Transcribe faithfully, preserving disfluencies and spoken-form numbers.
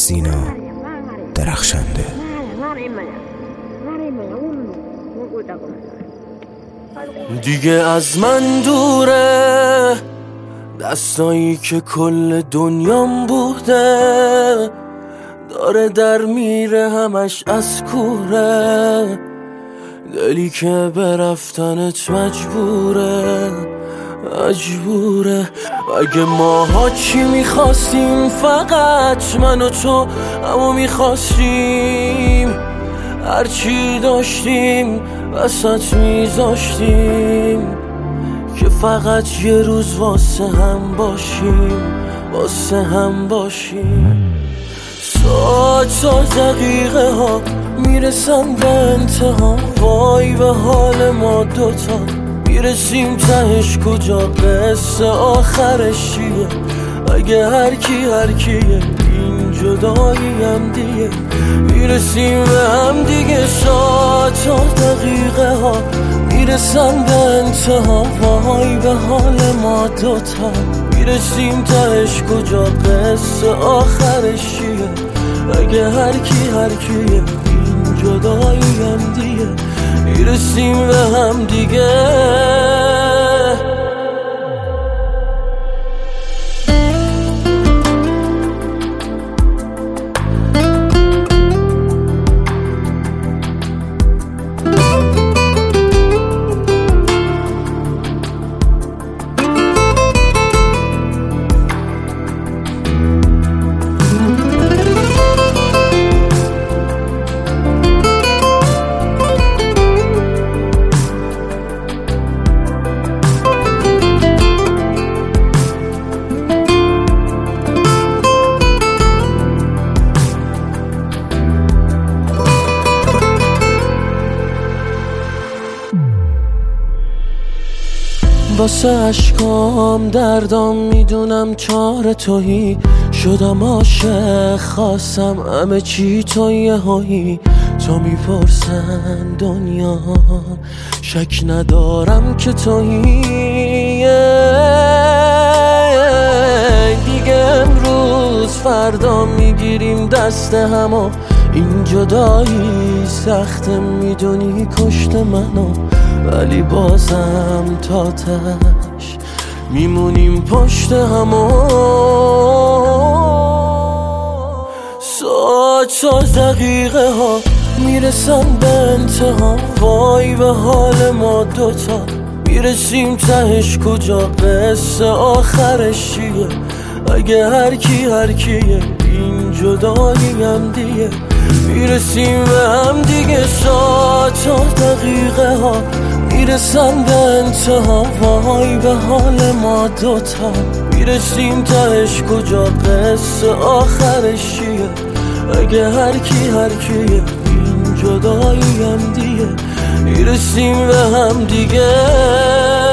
سینا درخشنده. دیگه از من دوره دستایی که کل دنیام بوده، داره در میره همش از کوره، دلی که به رفتنت مجبوره مجبوره. اگه ماها چی میخواستیم، فقط من و تو همو میخواستیم، هرچی داشتیم وسط میذاشتیم که فقط یه روز واسه هم باشیم واسه هم باشیم. ساعت تا دقیقه ها میرسن به انتها، وای به حال ما دوتا، میرسیم تهش کجا، قصه آخرش چیه؟ اگه هر کی هر کیه، این جدایی هم دیگه، میرسیم به هم دیگه. ساعت تا دقیقه ها میرسن به انتها، وای به حال ما دوتا، میرسیم تهش کجا، قصه آخرش چیه؟ اگه هر کی هر کیه، این جدایی هم دیگه، میرسیم به هم دیگه. واسه عشقام دردام میدونم چاره تویی، شدم عاشق خواستم همه چی تو یهویی، تو میپرسن دنیا شک ندارم که تویی. دیگه امروز فردا میگیریم دست همو، این جدایی سخته میدونی کشت منو، ولی بازم تا تش میمونیم پشت همو. ساعت تا دقیقه ها میرسن به انتها، وای به حال ما دوتا، میرسیم تهش کجا، قصه آخرش چیه؟ اگه هر کی هر کیه، این جدایی هم دیگه، میرسیم به هم دیگه. ساعت تا دقیقه ها میرسن به انتها، وای به حال ما دوتا، میرسیم تهش کجا، قصه آخرش چیه؟ اگه هر کی هر کیه، این جدایی هم دیگه، میرسیم به هم دیگه.